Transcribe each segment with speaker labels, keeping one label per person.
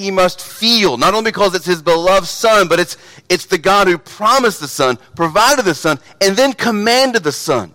Speaker 1: he must feel, not only because it's his beloved son, but it's the God who promised the son, provided the son, and then commanded the son.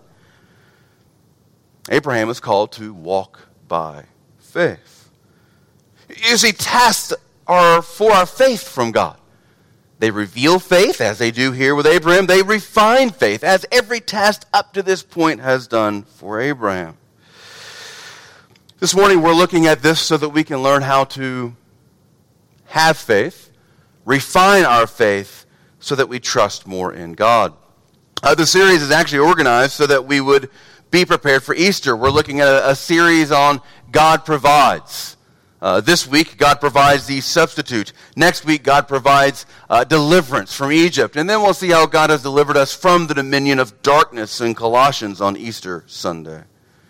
Speaker 1: Abraham is called to walk by faith. You see, tests are for our faith from God. They reveal faith, as they do here with Abraham. They refine faith, as every test up to this point has done for Abraham. This morning we're looking at this so that we can learn how to have faith, refine our faith, so that we trust more in God. The series is actually organized so that we would be prepared for Easter. We're looking at a series on God provides. This week, God provides the substitute. Next week, God provides deliverance from Egypt. And then we'll see how God has delivered us from the dominion of darkness in Colossians on Easter Sunday.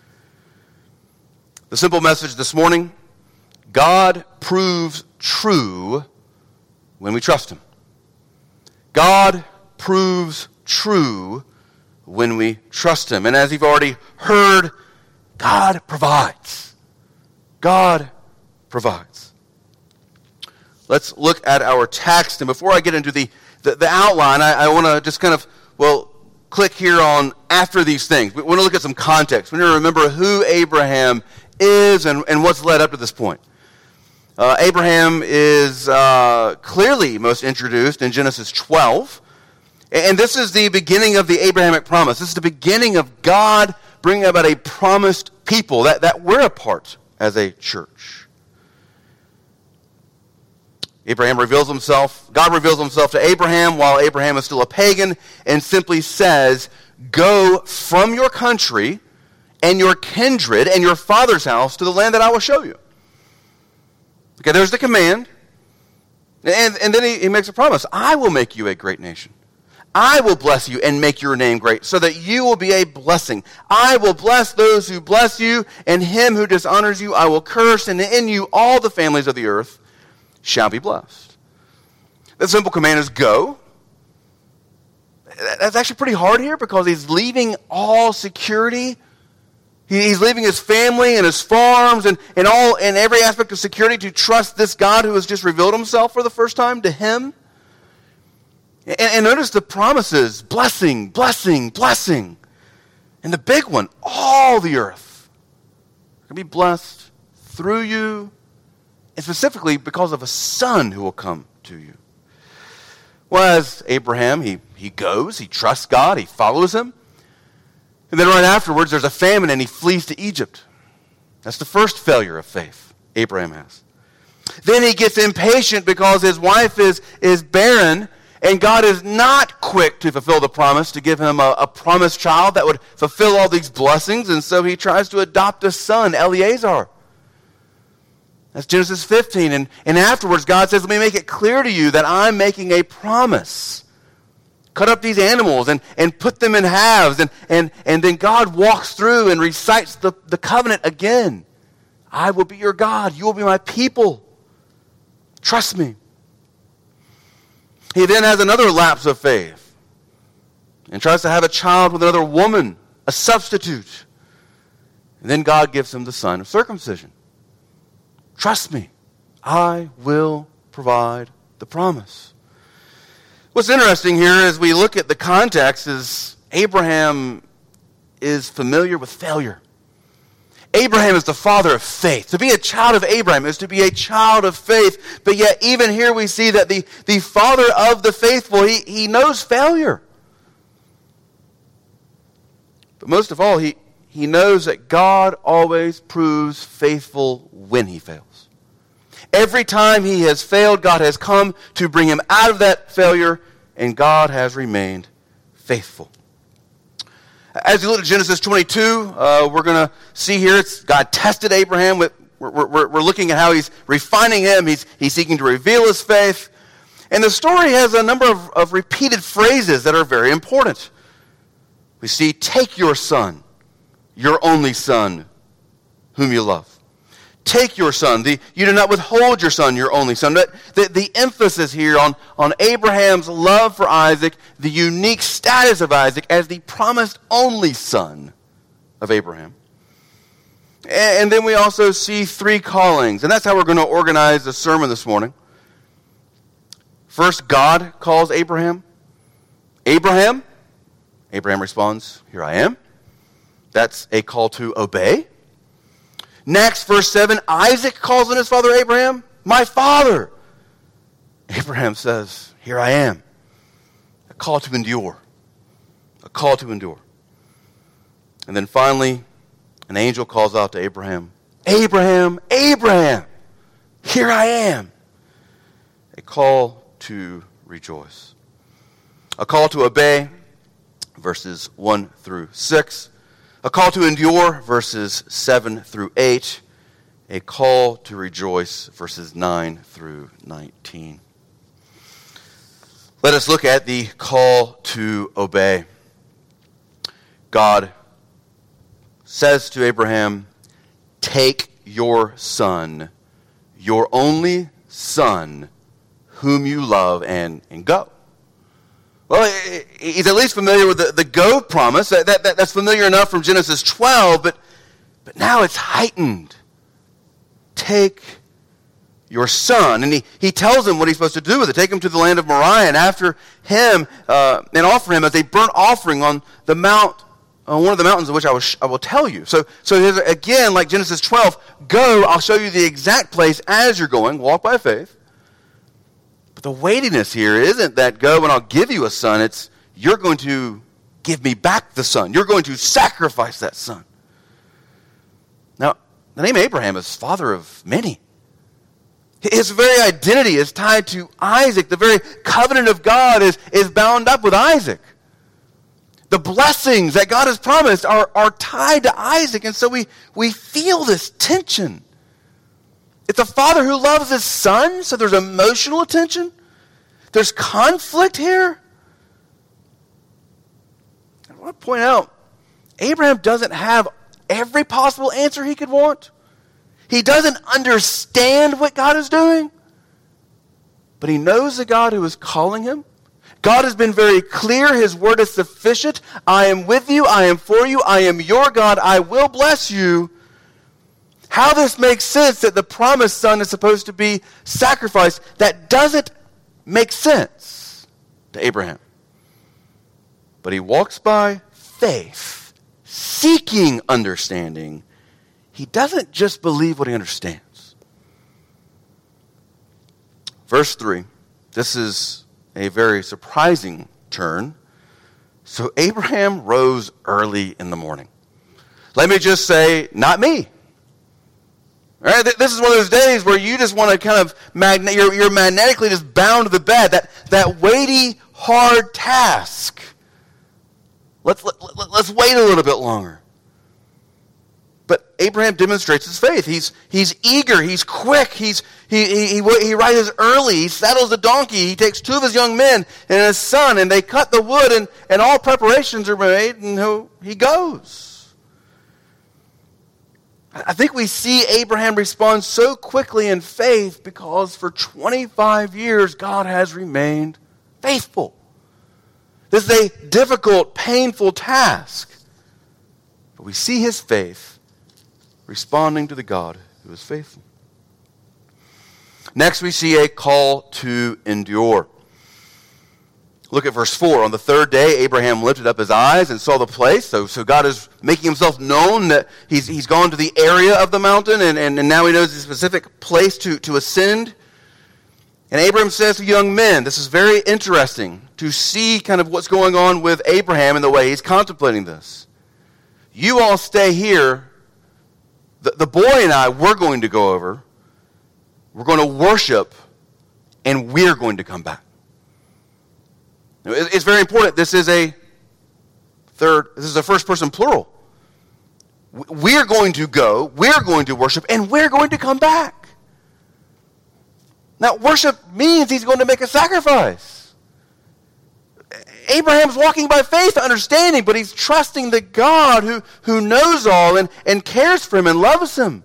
Speaker 1: The simple message this morning: God proves true when we trust him. God proves true when we trust him. And as you've already heard, God provides. God provides. Let's look at our text. And before I get into the outline, I want to just kind of, click here on after these things. We want to look at some context. We need to remember who Abraham is and what's led up to this point. Abraham is clearly most introduced in Genesis 12. And this is the beginning of the Abrahamic promise. This is the beginning of God bringing about a promised people that we're a part as a church. God reveals himself to Abraham while Abraham is still a pagan and simply says, "Go from your country and your kindred and your father's house to the land that I will show you." Okay, there's the command. And then he makes a promise. "I will make you a great nation. I will bless you and make your name great, so that you will be a blessing. I will bless those who bless you, and him who dishonors you I will curse, and in you all the families of the earth shall be blessed." The simple command is go. That's actually pretty hard here because he's leaving all security. He's leaving his family and his farms and every aspect of security to trust this God who has just revealed himself for the first time to him. And notice the promises: blessing, blessing, blessing. And the big one, all the earth can be blessed through you, and specifically because of a son who will come to you. Well, as Abraham, he goes, he trusts God, he follows him. And then right afterwards, there's a famine and he flees to Egypt. That's the first failure of faith Abraham has. Then he gets impatient because his wife is barren, and God is not quick to fulfill the promise to give him a promised child that would fulfill all these blessings. And so he tries to adopt a son, Eliezer. That's Genesis 15. And afterwards, God says, "Let me make it clear to you that I'm making a promise. Cut up these animals and put them in halves." And then God walks through and recites the covenant again. "I will be your God. You will be my people. Trust me." He then has another lapse of faith and tries to have a child with another woman, a substitute. And then God gives him the sign of circumcision. "Trust me, I will provide the promise." What's interesting here as we look at the context is Abraham is familiar with failure. Abraham is the father of faith. To be a child of Abraham is to be a child of faith. But yet even here we see that the father of the faithful, he knows failure. But most of all, he knows that God always proves faithful when he fails. Every time he has failed, God has come to bring him out of that failure, and God has remained faithful. As you look at Genesis 22, we're going to see here it's God tested Abraham. We're looking at how he's refining him. He's seeking to reveal his faith. And the story has a number of repeated phrases that are very important. We see, "Take your son, your only son, whom you love." Take your son. You do not withhold your son, your only son. The emphasis here on Abraham's love for Isaac, the unique status of Isaac as the promised only son of Abraham. And then we also see 3 callings. And that's how we're going to organize the sermon this morning. First, God calls Abraham. Abraham responds, "Here I am." That's a call to obey. Next, verse 7, Isaac calls on his father Abraham, "My father." Abraham says, "Here I am." A call to endure. A call to endure. And then finally, an angel calls out to Abraham, "Abraham, Abraham, here I am." A call to rejoice. A call to obey, verses 1 through 6. A call to endure, verses 7 through 8. A call to rejoice, verses 9 through 19. Let us look at the call to obey. God says to Abraham, "Take your son, your only son, whom you love, and go." Well, he's at least familiar with the go promise. That's familiar enough from Genesis 12, but now it's heightened. Take your son. And he tells him what he's supposed to do with it. Take him to the land of Moriah, and after him, and offer him as a burnt offering on the mount, on one of the mountains of which I will tell you. So here's, again, like Genesis 12, go, I'll show you the exact place as you're going, walk by faith. But the weightiness here isn't that go and I'll give you a son. It's you're going to give me back the son. You're going to sacrifice that son. Now, the name Abraham is father of many. His very identity is tied to Isaac. The very covenant of God is bound up with Isaac. The blessings that God has promised are tied to Isaac. And so we feel this tension. It's a father who loves his son, so there's emotional tension. There's conflict here. I want to point out, Abraham doesn't have every possible answer he could want. He doesn't understand what God is doing. But he knows the God who is calling him. God has been very clear. His word is sufficient. I am with you. I am for you. I am your God. I will bless you. How this makes sense that the promised son is supposed to be sacrificed, that doesn't make sense to Abraham. But he walks by faith, seeking understanding. He doesn't just believe what he understands. Verse 3, this is a very surprising turn. So Abraham rose early in the morning. Let me just say, not me. All right, this is one of those days where you just want to kind of, you're magnetically just bound to the bed, that weighty, hard task. Let's wait a little bit longer. But Abraham demonstrates his faith. He's eager. He's quick. He rises early. He saddles the donkey. He takes 2 of his young men and his son, and they cut the wood, and all preparations are made, and he goes. I think we see Abraham respond so quickly in faith because for 25 years God has remained faithful. This is a difficult, painful task. But we see his faith responding to the God who is faithful. Next, we see a call to endure. Look at verse 4. On the 3rd day, Abraham lifted up his eyes and saw the place. So God is making himself known that he's gone to the area of the mountain, and now he knows the specific place to ascend. And Abraham says to young men, this is very interesting to see kind of what's going on with Abraham and the way he's contemplating this. You all stay here. The boy and I, we're going to go over. We're going to worship, and we're going to come back. It's very important. This is a first person plural. We're going to go, we're going to worship, and we're going to come back. Now, worship means he's going to make a sacrifice. Abraham's walking by faith, understanding, but he's trusting the God who knows all and cares for him and loves him.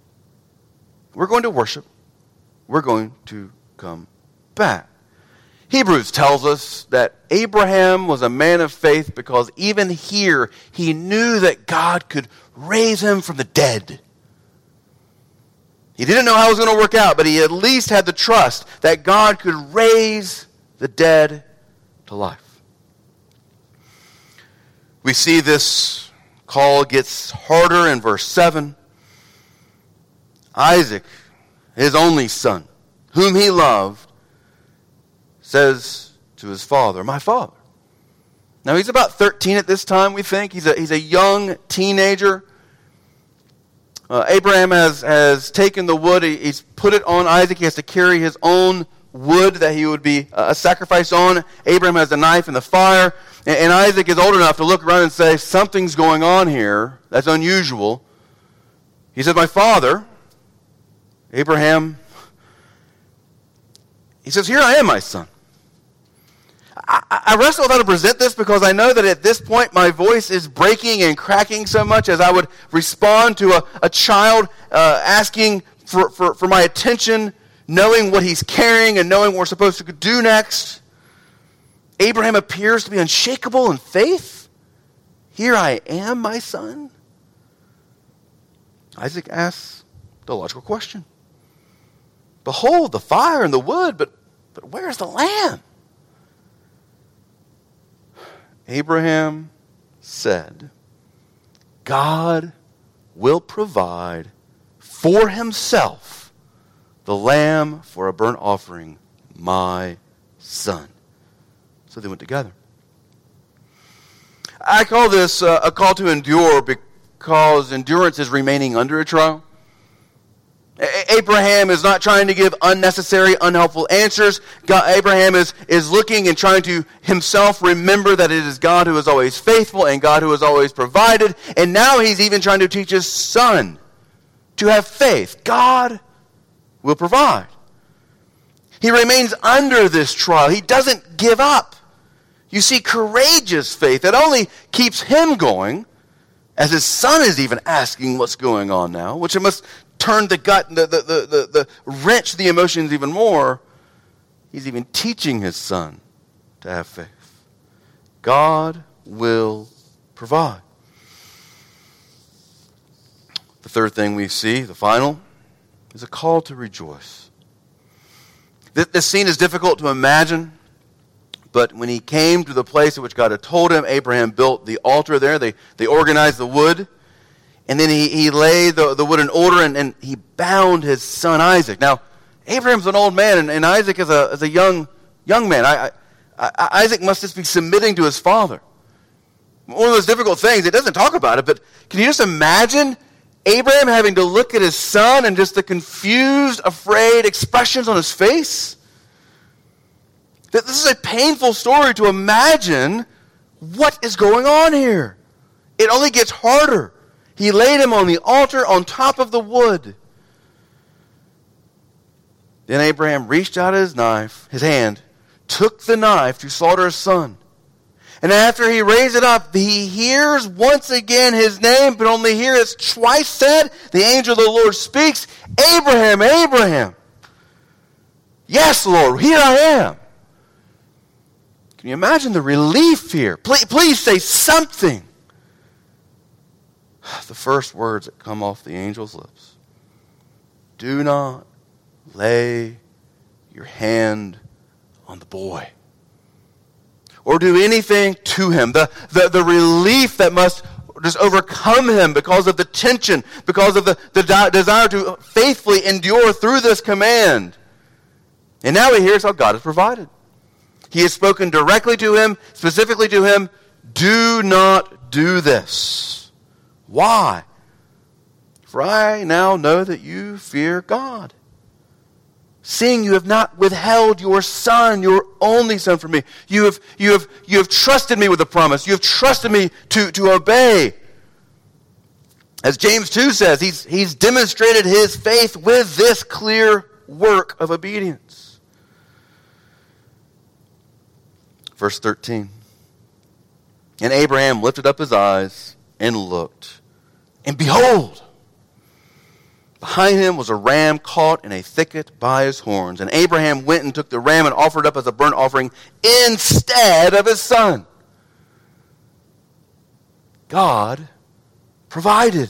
Speaker 1: We're going to worship. We're going to come back. Hebrews tells us that Abraham was a man of faith because even here he knew that God could raise him from the dead. He didn't know how it was going to work out, but he at least had the trust that God could raise the dead to life. We see this call gets harder in verse 7. Isaac, his only son, whom he loved, says to his father, "My father." Now he's about 13 at this time, we think. He's a young teenager. Abraham has taken the wood. He's put it on Isaac. He has to carry his own wood that he would be a sacrifice on. Abraham has a knife in the fire. And Isaac is old enough to look around and say, something's going on here that's unusual. He said, "My father." Abraham, he says, "Here I am, my son." I wrestle with how to present this because I know that at this point my voice is breaking and cracking so much as I would respond to a child asking for my attention, knowing what he's carrying and knowing what we're supposed to do next. Abraham appears to be unshakable in faith. "Here I am, my son." Isaac asks the logical question. "Behold, the fire and the wood, but where's the lamb?" Abraham said, "God will provide for himself the lamb for a burnt offering, my son." So they went together. I call this a call to endure because endurance is remaining under a trial. Abraham is not trying to give unnecessary, unhelpful answers. Abraham is looking and trying to himself remember that it is God who is always faithful and God who has always provided. And now he's even trying to teach his son to have faith. God will provide. He remains under this trial. He doesn't give up. You see, courageous faith that only keeps him going, as his son is even asking what's going on now, which it must turn the gut, the wrench the emotions even more. He's even teaching his son to have faith. God will provide. The third thing we see, the final, is a call to rejoice. This scene is difficult to imagine, but when he came to the place at which God had told him, Abraham built the altar there. They organized the wood. And then he laid the wood in order, and he bound his son Isaac. Now, Abraham's an old man, and Isaac is a young man. Isaac must just be submitting to his father. One of those difficult things, it doesn't talk about it, but can you just imagine Abraham having to look at his son and just the confused, afraid expressions on his face? This is a painful story to imagine what is going on here. It only gets harder. He laid him on the altar on top of the wood. Then Abraham reached out his hand, took the knife to slaughter his son. And after he raised it up, he hears once again his name, but only here it's twice said. The angel of the Lord speaks, "Abraham, Abraham." "Yes, Lord, here I am." Can you imagine the relief here? Please say something. The first words that come off the angel's lips: "Do not lay your hand on the boy or do anything to him." The relief that must just overcome him because of the tension, because of the desire to faithfully endure through this command. And now he hears how God has provided. He has spoken directly to him, specifically to him, "Do not do this." Why? "For I now know that you fear God, seeing you have not withheld your son, your only son, from me. You have trusted me with the promise. You have trusted me to obey." As James 2 says, he's demonstrated his faith with this clear work of obedience. Verse 13. "And Abraham lifted up his eyes and looked, and behold, Behind him was a ram caught in a thicket by his horns. And Abraham went and took the ram and offered it up as a burnt offering instead of his son. God provided.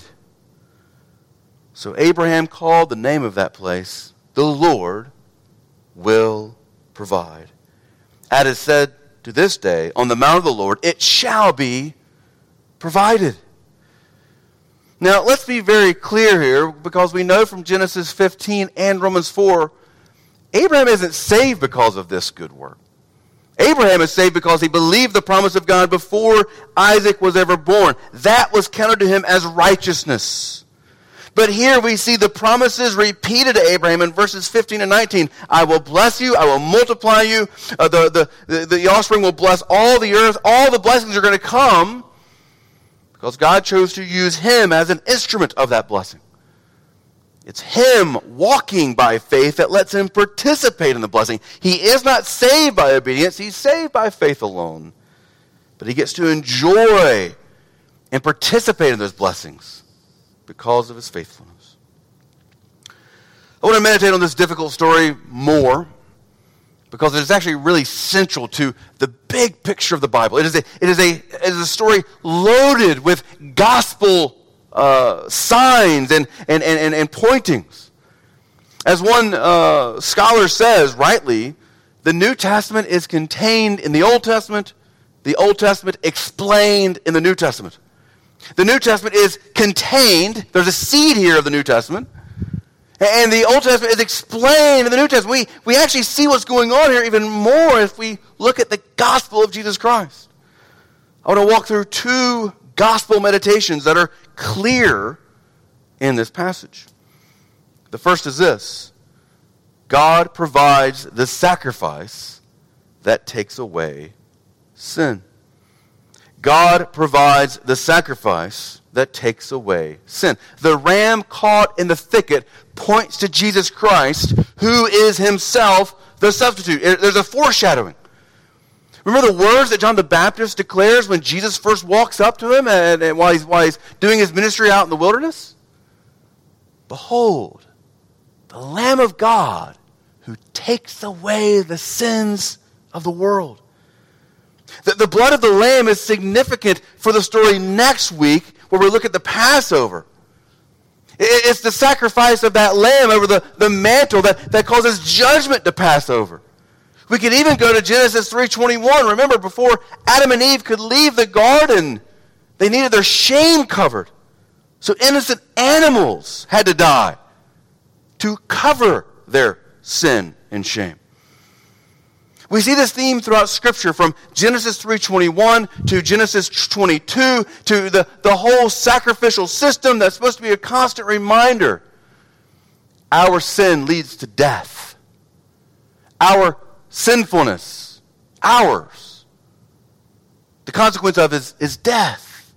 Speaker 1: So Abraham called the name of that place, "The Lord will provide." As is said to this day, on the mount of the Lord, it shall be provided. Now, let's be very clear here, because we know from Genesis 15 and Romans 4, Abraham isn't saved because of this good work. Abraham is saved because he believed the promise of God before Isaac was ever born. That was counted to him as righteousness. But here we see the promises repeated to Abraham in verses 15 and 19. I will bless you, I will multiply you, the offspring will bless all the earth, all the blessings are going to come, because God chose to use him as an instrument of that blessing. It's him walking by faith that lets him participate in the blessing. He is not saved by obedience, he's saved by faith alone. But he gets to enjoy and participate in those blessings because of his faithfulness. I want to meditate on this difficult story more, because it is actually really central to the big picture of the Bible. It is a story loaded with gospel signs and pointings. As one scholar says rightly, the New Testament is contained in the Old Testament explained in the New Testament. The New Testament is contained, there's a seed here of the New Testament, and the Old Testament is explained in the New Testament. We actually see what's going on here even more if we look at the gospel of Jesus Christ. I want to walk through two gospel meditations that are clear in this passage. The first is this: God provides the sacrifice that takes away sin. God provides the sacrifice that takes away sin. The ram caught in the thicket points to Jesus Christ, who is himself the substitute. There's a foreshadowing. Remember the words that John the Baptist declares when Jesus first walks up to him and while he's doing his ministry out in the wilderness? Behold, the Lamb of God who takes away the sins of the world. The blood of the Lamb is significant for the story next week, where we look at the Passover. It's the sacrifice of that lamb over the mantle that causes judgment to pass over. We could even go to Genesis 3:21. Remember, before Adam and Eve could leave the garden, they needed their shame covered. So innocent animals had to die to cover their sin and shame. We see this theme throughout Scripture, from Genesis 3:21 to Genesis 22 to the whole sacrificial system that's supposed to be a constant reminder. Our sin leads to death. Our sinfulness, ours, the consequence of is death.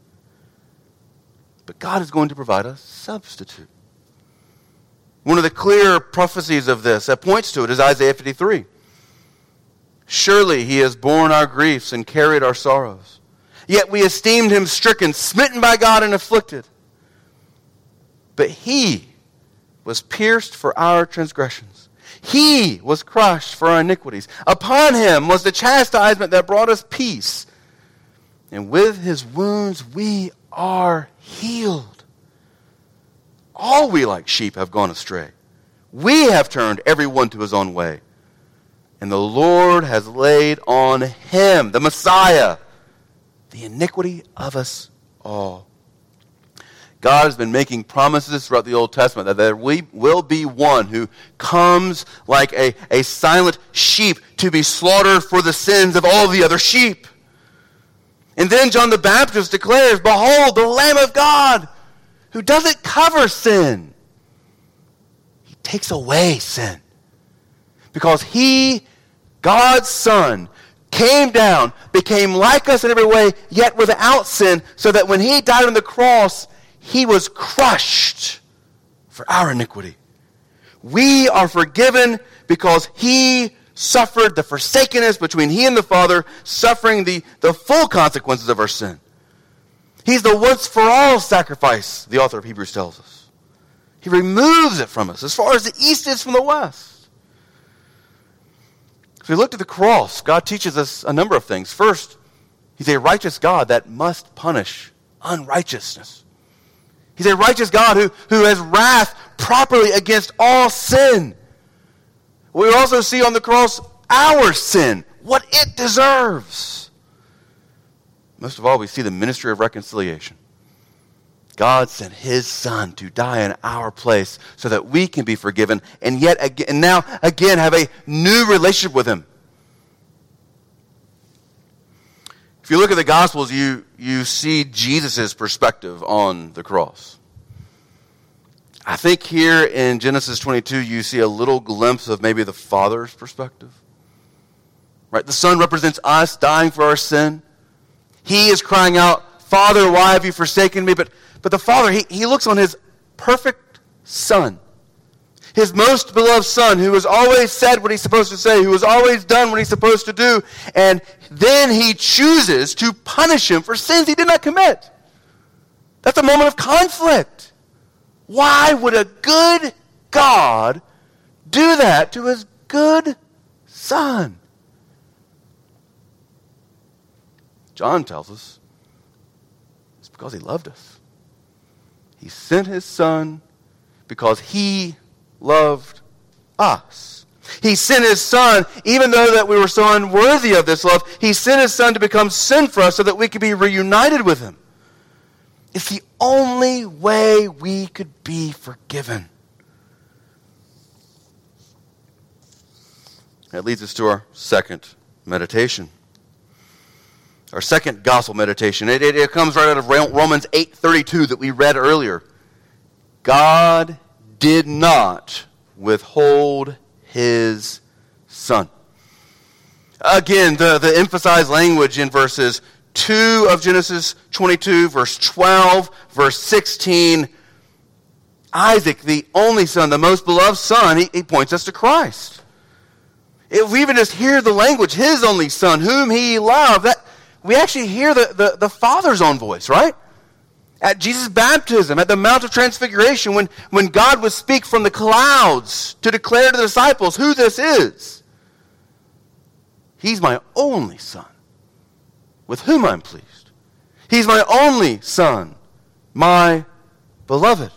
Speaker 1: But God is going to provide a substitute. One of the clear prophecies of this that points to it is Isaiah 53. Surely he has borne our griefs and carried our sorrows. Yet we esteemed him stricken, smitten by God, and afflicted. But he was pierced for our transgressions. He was crushed for our iniquities. Upon him was the chastisement that brought us peace. And with his wounds we are healed. All we like sheep have gone astray. We have turned every one to his own way. And the Lord has laid on him, the Messiah, the iniquity of us all. God has been making promises throughout the Old Testament that there will be one who comes like a silent sheep to be slaughtered for the sins of all the other sheep. And then John the Baptist declares, behold, the Lamb of God, who doesn't cover sin. He takes away sin. Because he, God's Son, came down, became like us in every way, yet without sin, so that when he died on the cross, he was crushed for our iniquity. We are forgiven because he suffered the forsakenness between he and the Father, suffering the full consequences of our sin. He's the once-for-all sacrifice, the author of Hebrews tells us. He removes it from us as far as the east is from the west. If we look to the cross, God teaches us a number of things. First, he's a righteous God that must punish unrighteousness. He's a righteous God who has wrath properly against all sin. We also see on the cross our sin, what it deserves. Most of all, we see the ministry of reconciliation. God sent his Son to die in our place so that we can be forgiven and now again have a new relationship with him. If you look at the Gospels, you see Jesus' perspective on the cross. I think here in Genesis 22, you see a little glimpse of maybe the Father's perspective. Right? The Son represents us dying for our sin. He is crying out, Father, why have you forsaken me? But the Father, he looks on his perfect Son, his most beloved Son, who has always said what he's supposed to say, who has always done what he's supposed to do, and then he chooses to punish him for sins he did not commit. That's a moment of conflict. Why would a good God do that to his good Son? John tells us it's because he loved us. He sent his Son because he loved us. He sent his Son, even though that we were so unworthy of this love, he sent his Son to become sin for us so that we could be reunited with him. It's the only way we could be forgiven. That leads us to our second meditation. Our second gospel meditation. It comes right out of Romans 8:32 that we read earlier. God did not withhold his Son. Again, the emphasized language in verses 2 of Genesis 22, verse 12, verse 16. Isaac, the only son, the most beloved son, he points us to Christ. If we even just hear the language, his only son, whom he loved, that we actually hear the Father's own voice, right? At Jesus' baptism, at the Mount of Transfiguration, when God would speak from the clouds to declare to the disciples who this is. He's my only son, with whom I'm pleased. He's my only son, my beloved.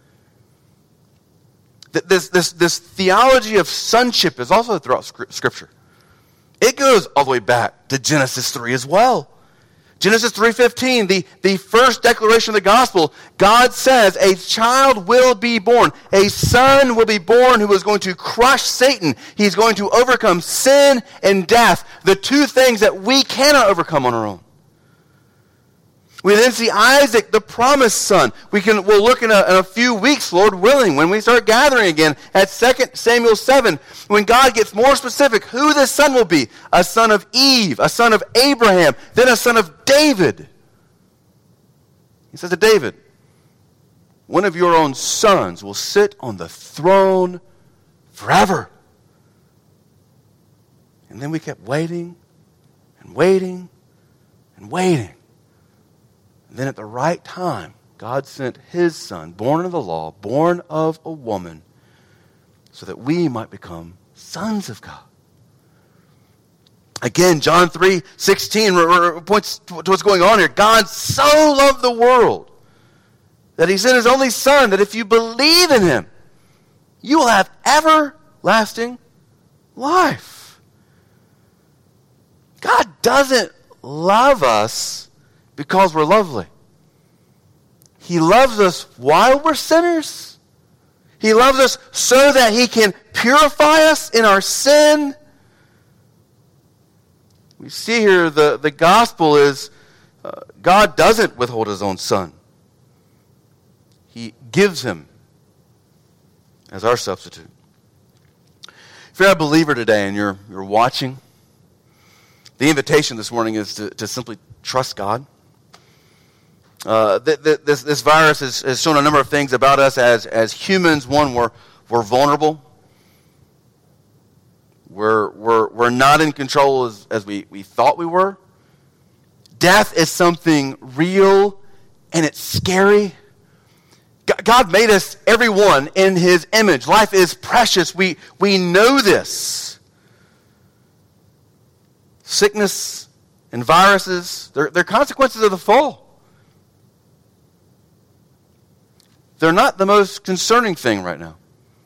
Speaker 1: This theology of sonship is also throughout Scripture. It goes all the way back to Genesis 3 as well. Genesis 3:15, the first declaration of the gospel, God says a child will be born. A son will be born who is going to crush Satan. He's going to overcome sin and death, the two things that we cannot overcome on our own. We then see Isaac, the promised son. We'll look in a few weeks, Lord willing, when we start gathering again at 2 Samuel 7, when God gets more specific who this son will be. A son of Eve, a son of Abraham, then a son of David. He says to David, one of your own sons will sit on the throne forever. And then we kept waiting and waiting and waiting. And then at the right time, God sent his Son, born of the law, born of a woman, so that we might become sons of God. Again, John 3:16 points to what's going on here. God so loved the world that he sent his only Son, that if you believe in him, you will have everlasting life. God doesn't love us because we're lovely. He loves us while we're sinners. He loves us so that he can purify us in our sin. We see here the gospel is God doesn't withhold his own Son. He gives him as our substitute. If you're a believer today and you're watching, the invitation this morning is to simply trust God. This virus has shown a number of things about us as humans. One, we're vulnerable. We're not in control as we thought we were. Death is something real and it's scary. God made us, everyone, in his image. Life is precious. We know this. Sickness and viruses, they're consequences of the fall. They're not the most concerning thing right now.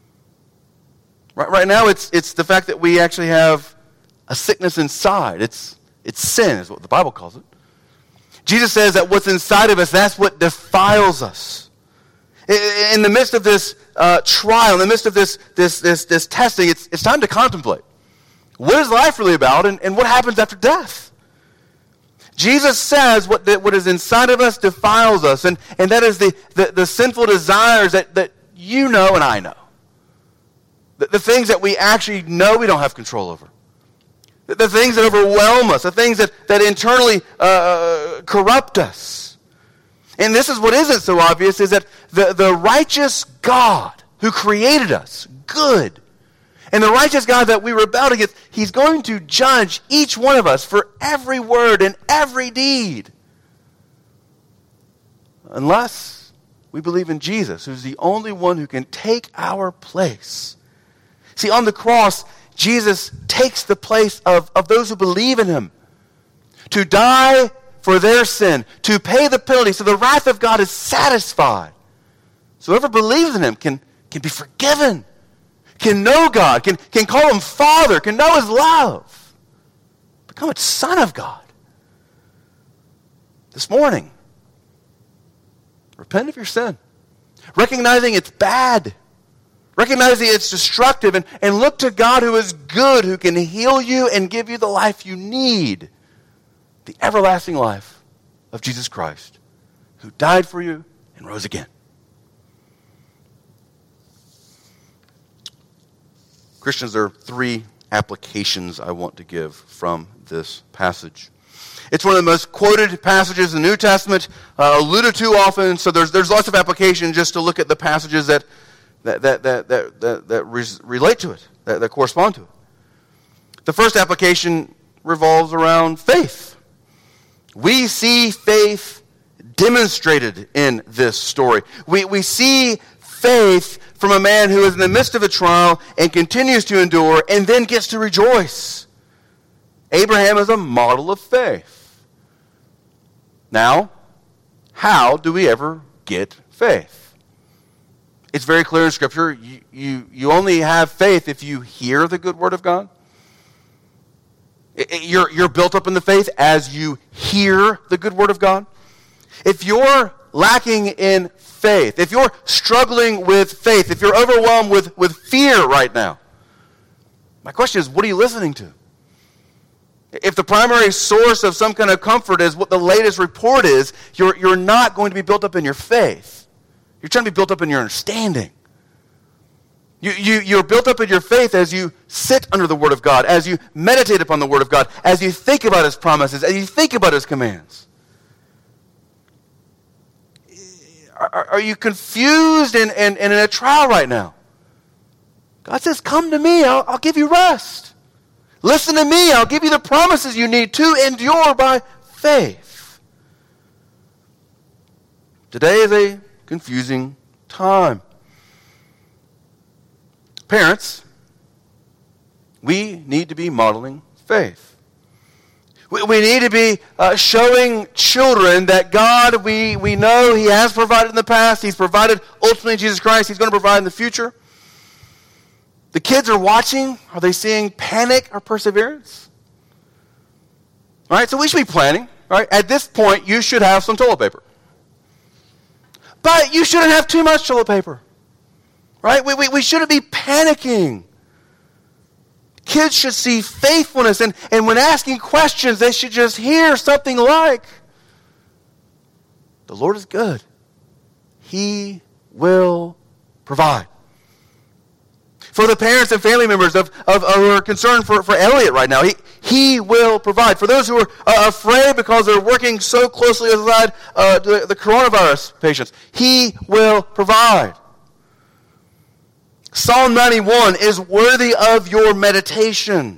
Speaker 1: Right now, it's the fact that we actually have a sickness inside. It's sin, is what the Bible calls it. Jesus says that what's inside of us, that's what defiles us. In the midst of this trial, in the midst of this testing, it's time to contemplate. What is life really about, and what happens after death? Jesus says what is inside of us defiles us, and that is the sinful desires that you know and I know. The things that we actually know we don't have control over. The things that overwhelm us, the things that internally corrupt us. And this is what isn't so obvious, is that the righteous God who created us, good, and the righteous God that we rebelled against, he's going to judge each one of us for every word and every deed. Unless we believe in Jesus, who's the only one who can take our place. See, on the cross, Jesus takes the place of those who believe in him to die for their sin, to pay the penalty, so the wrath of God is satisfied. So whoever believes in him can be forgiven, can know God, can call him Father, can know his love, become a son of God. This morning, repent of your sin, recognizing it's bad, recognizing it's destructive, and look to God who is good, who can heal you and give you the life you need, the everlasting life of Jesus Christ, who died for you and rose again. Christians, there are three applications I want to give from this passage. It's one of the most quoted passages in the New Testament, alluded to often, so there's lots of application just to look at the passages that relate to it, that correspond to it. The first application revolves around faith. We see faith demonstrated in this story. We see faith from a man who is in the midst of a trial and continues to endure and then gets to rejoice. Abraham is a model of faith. Now, how do we ever get faith? It's very clear in Scripture. You only have faith if you hear the good word of God. You're built up in the faith as you hear the good word of God. If you're lacking in faith, if you're struggling with faith, if you're overwhelmed with fear right now, my question is, what are you listening to? If the primary source of some kind of comfort is what the latest report is, you're not going to be built up in your faith. You're trying to be built up in your understanding. You're built up in your faith as you sit under the Word of God, as you meditate upon the Word of God, as you think about His promises, as you think about His commands. Are you confused and in a trial right now? God says, come to me, I'll give you rest. Listen to me, I'll give you the promises you need to endure by faith. Today is a confusing time. Parents, we need to be modeling faith. We need to be showing children that God, we know He has provided in the past. He's provided ultimately in Jesus Christ. He's going to provide in the future. The kids are watching. Are they seeing panic or perseverance? All right, so we should be planning. All right, at this point, you should have some toilet paper. But you shouldn't have too much toilet paper. Right? We shouldn't be panicking. Kids should see faithfulness, and when asking questions, they should just hear something like, the Lord is good. He will provide. For the parents and family members who are concerned for Elliot right now, he will provide. For those who are afraid because they're working so closely alongside the coronavirus patients, He will provide. Psalm 91 is worthy of your meditation.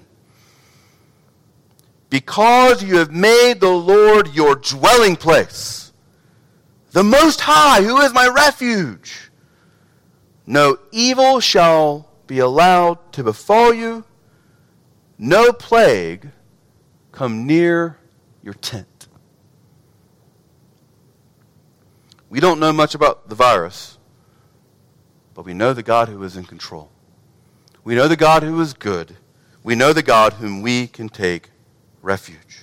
Speaker 1: Because you have made the Lord your dwelling place, the Most High, who is my refuge. No evil shall be allowed to befall you, no plague come near your tent. We don't know much about the virus, but we know the God who is in control. We know the God who is good. We know the God whom we can take refuge.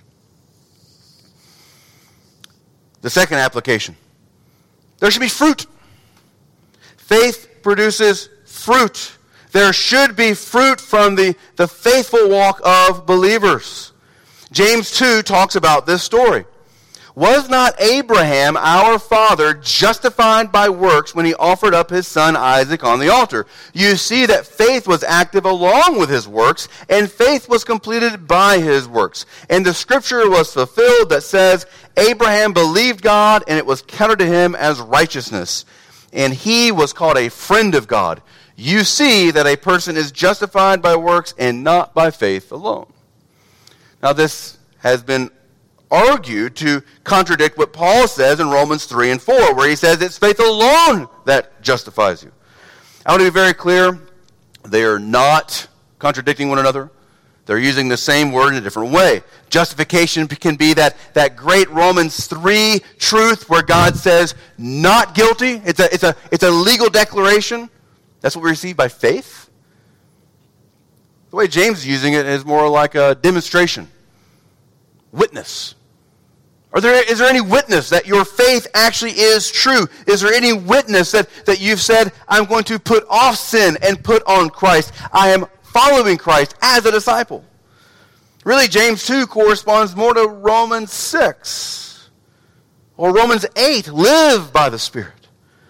Speaker 1: The second application. There should be fruit. Faith produces fruit. There should be fruit from the faithful walk of believers. James 2 talks about this story. Was not Abraham, our father, justified by works when he offered up his son Isaac on the altar? You see that faith was active along with his works, and faith was completed by his works. And the scripture was fulfilled that says, Abraham believed God, and it was counted to him as righteousness. And he was called a friend of God. You see that a person is justified by works and not by faith alone. Now this has been argued to contradict what Paul says in Romans 3 and 4, where he says it's faith alone that justifies you. I want to be very clear. They are not contradicting one another. They're using the same word in a different way. Justification can be that great Romans 3 truth where God says, not guilty. It's a legal declaration. That's what we receive by faith. The way James is using it is more like a demonstration. Witness. Is there any witness that your faith actually is true? Is there any witness that you've said, I'm going to put off sin and put on Christ? I am following Christ as a disciple. Really, James 2 corresponds more to Romans 6 or Romans 8. Live by the Spirit.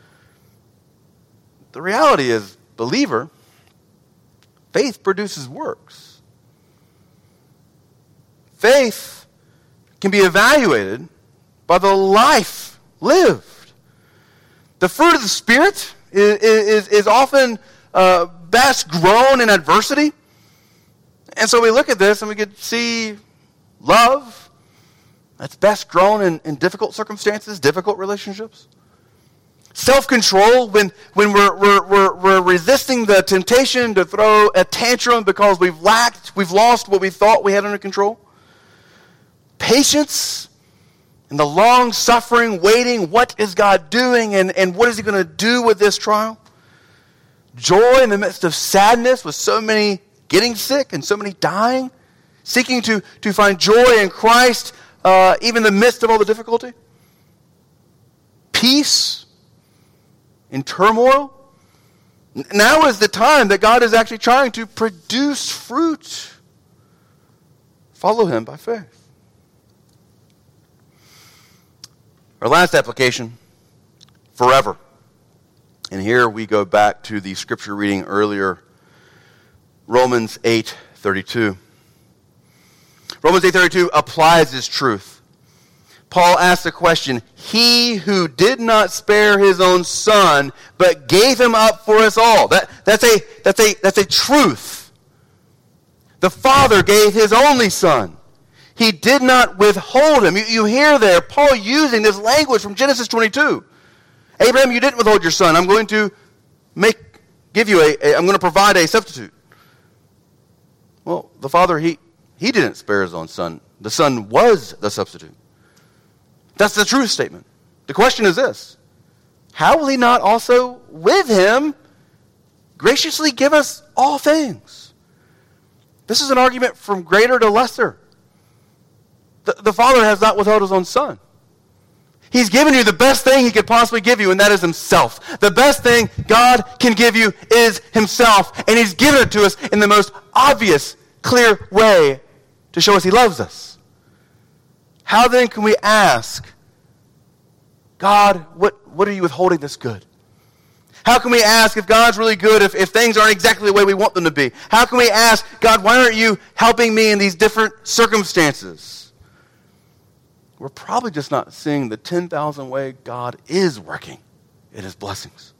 Speaker 1: The reality is, believer, faith produces works. Faith can be evaluated by the life lived. The fruit of the Spirit is often best grown in adversity. And so we look at this and we could see love that's best grown in difficult circumstances, difficult relationships. Self-control when we're resisting the temptation to throw a tantrum because we've lost what we thought we had under control. Patience and the long-suffering, waiting, what is God doing and what is he going to do with this trial? Joy in the midst of sadness with so many getting sick and so many dying. Seeking to find joy in Christ even in the midst of all the difficulty. Peace in turmoil. Now is the time that God is actually trying to produce fruit. Follow him by faith. Our last application, forever. And here we go back to the scripture reading earlier, Romans 8:32. Romans 8:32 applies this truth. Paul asks the question, he who did not spare his own son, but gave him up for us all. That's a truth. The Father gave his only son. He did not withhold him. You hear there Paul using this language from Genesis 22. Abraham, you didn't withhold your son. I'm going to I'm going to provide a substitute. Well, the Father, he didn't spare his own son. The Son was the substitute. That's the truth statement. The question is this: how will he not also with him graciously give us all things? This is an argument from greater to lesser. The Father has not withheld his own son. He's given you the best thing he could possibly give you, and that is himself. The best thing God can give you is himself, and he's given it to us in the most obvious, clear way to show us he loves us. How then can we ask, God, what are you withholding this good? How can we ask if God's really good if things aren't exactly the way we want them to be? How can we ask, God, why aren't you helping me in these different circumstances? We're probably just not seeing the 10,000 way God is working in his blessings.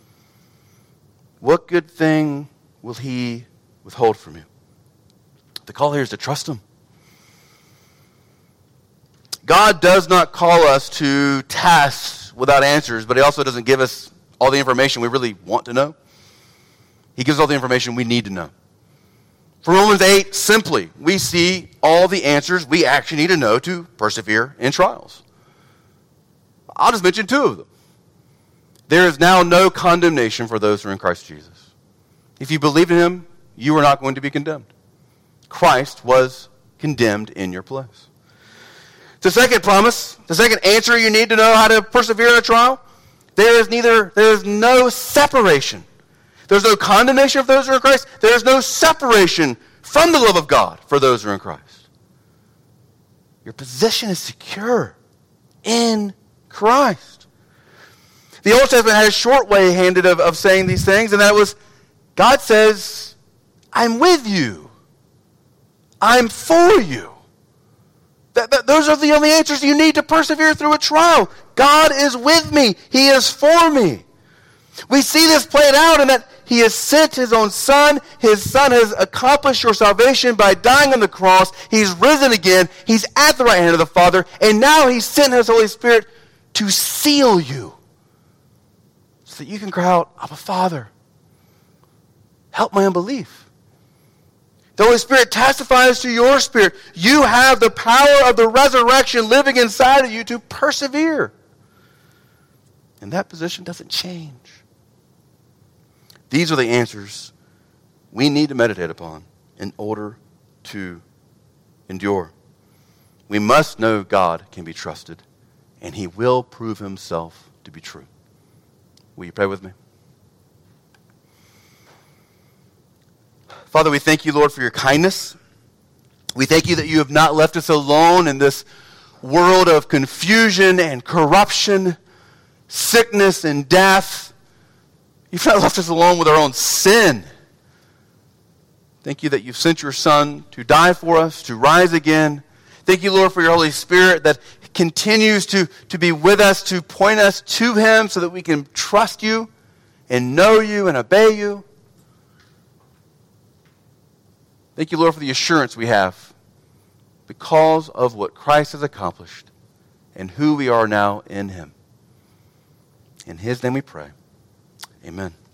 Speaker 1: What good thing will he withhold from you? The call here is to trust him. God does not call us to tasks without answers, but he also doesn't give us all the information we really want to know. He gives all the information we need to know. From Romans 8, simply, we see all the answers we actually need to know to persevere in trials. I'll just mention two of them. There is now no condemnation for those who are in Christ Jesus. If you believe in him, you are not going to be condemned. Christ was condemned in your place. The second promise, the second answer you need to know how to persevere in a trial, there is no separation. There's no condemnation of those who are in Christ. There is no separation from the love of God for those who are in Christ. Your position is secure in Christ. The Old Testament had a short way handed of saying these things, and that was, God says, I'm with you. I'm for you. Those are the only answers you need to persevere through a trial. God is with me. He is for me. We see this played out in that he has sent his own son. His son has accomplished your salvation by dying on the cross. He's risen again. He's at the right hand of the Father. And now he's sent his Holy Spirit to seal you so that you can cry out, Abba, Father, help my unbelief. The Holy Spirit testifies to your spirit. You have the power of the resurrection living inside of you to persevere. And that position doesn't change. These are the answers we need to meditate upon in order to endure. We must know God can be trusted, and he will prove himself to be true. Will you pray with me? Father, we thank you, Lord, for your kindness. We thank you that you have not left us alone in this world of confusion and corruption, sickness and death. You've not left us alone with our own sin. Thank you that you've sent your Son to die for us, to rise again. Thank you, Lord, for your Holy Spirit that continues to be with us, to point us to him so that we can trust you and know you and obey you. Thank you, Lord, for the assurance we have because of what Christ has accomplished and who we are now in him. In his name we pray. Amen.